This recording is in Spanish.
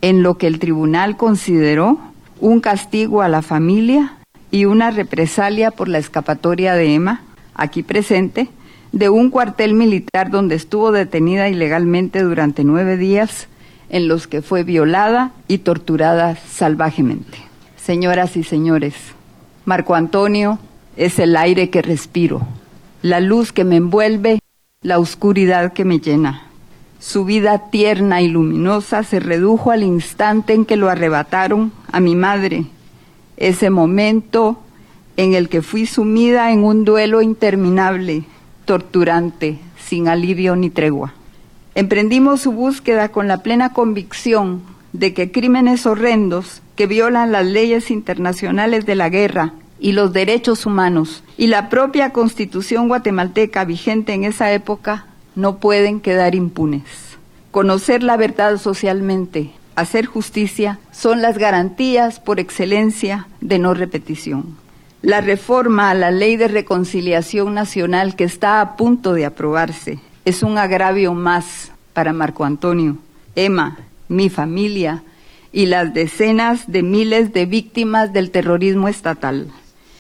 en lo que el tribunal consideró un castigo a la familia y una represalia por la escapatoria de Emma, aquí presente, de un cuartel militar donde estuvo detenida ilegalmente durante 9 días, en los que fue violada y torturada salvajemente. Señoras y señores, Marco Antonio es el aire que respiro, la luz que me envuelve, la oscuridad que me llena. Su vida tierna y luminosa se redujo al instante en que lo arrebataron a mi madre, ese momento en el que fui sumida en un duelo interminable, torturante, sin alivio ni tregua. Emprendimos su búsqueda con la plena convicción de que crímenes horrendos que violan las leyes internacionales de la guerra y los derechos humanos y la propia Constitución guatemalteca vigente en esa época no pueden quedar impunes. Conocer la verdad socialmente, hacer justicia, son las garantías por excelencia de no repetición. La reforma a la Ley de Reconciliación Nacional que está a punto de aprobarse es un agravio más para Marco Antonio, Emma, mi familia y las decenas de miles de víctimas del terrorismo estatal.